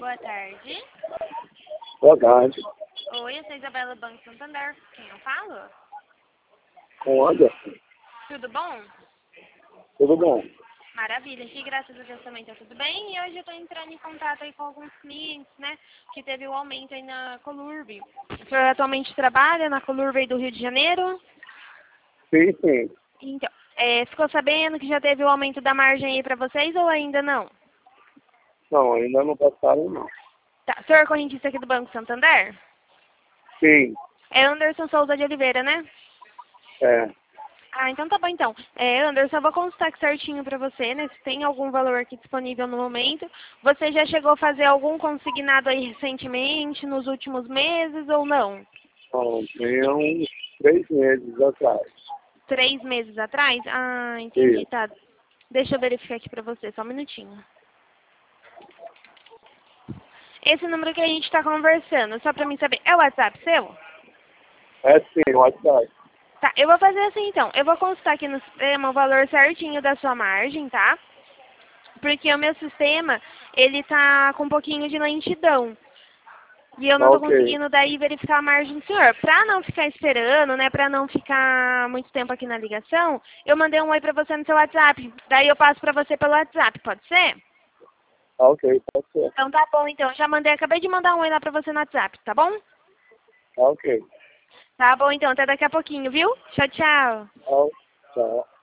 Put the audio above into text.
Boa tarde. Boa tarde. Oi, eu sou a Isabela do Banco Santander. Quem eu falo? Com o Anderson. Tudo bom? Tudo bom? Maravilha. Aqui, graças a Deus, também tá tudo bem. E hoje eu tô entrando em contato aí com alguns clientes, né? Que teve o aumento aí na Colurb. O senhor atualmente trabalha na Colurb aí do Rio de Janeiro? Sim, sim. Então, ficou sabendo que já teve o aumento da margem aí pra vocês ou ainda não? Não, ainda não passaram, não. Tá. Senhor é correntista aqui do Banco Santander? Sim, É Anderson Souza de Oliveira, né? é. Ah, então tá bom então. Anderson, eu vou consultar aqui certinho pra você, né? Se tem algum valor aqui disponível no momento. Você já chegou a fazer algum consignado aí recentemente, nos últimos meses ou não? Bom, tem uns 3 meses atrás. 3 meses atrás? Ah, entendi, Isso. tá. Deixa eu verificar aqui pra você, só um minutinho. Esse número que a gente tá conversando, só pra mim saber, é o WhatsApp seu? É sim, o WhatsApp. Tá, eu vou fazer assim então. Eu vou consultar aqui no sistema o valor certinho da sua margem, tá? Porque o meu sistema, ele tá com um pouquinho de lentidão. E eu Tá não tô ok. conseguindo daí verificar a margem do senhor. Pra não ficar esperando, né, pra não ficar muito tempo aqui na ligação, eu mandei um oi pra você no seu WhatsApp. Daí eu passo pra você pelo WhatsApp, pode ser? Tá ok, pode ser. Então tá bom, então. Já mandei, acabei de mandar um oi lá pra você no WhatsApp, tá bom? Tá ok. Tá bom, então. Até daqui a pouquinho, viu? Tchau, tchau. Tchau. Tchau.